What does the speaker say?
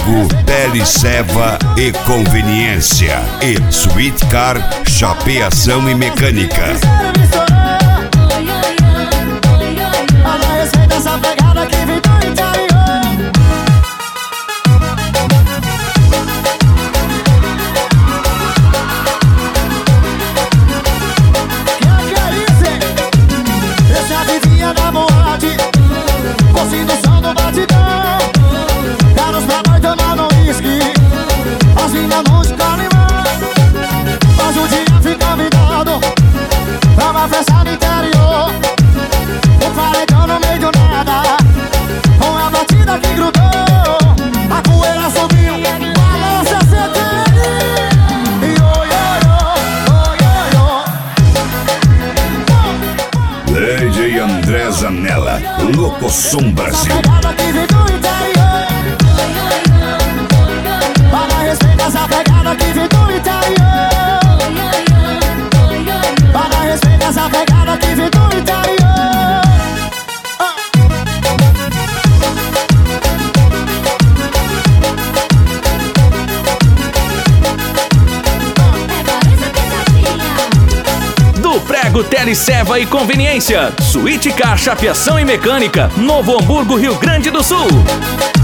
Hamburgo, Teleceva e Conveniência. E Sweet Car, chapeação e mecânica. DJ André Zanella, Locosom Brasil. Para respeitar essa pegada que vem do interior. Para respeitar essa pegada que vem do interior. Do Prego, Teleceva e Conveniência. Sweet Car, chapeação e mecânica. Novo Hamburgo, Rio Grande do Sul.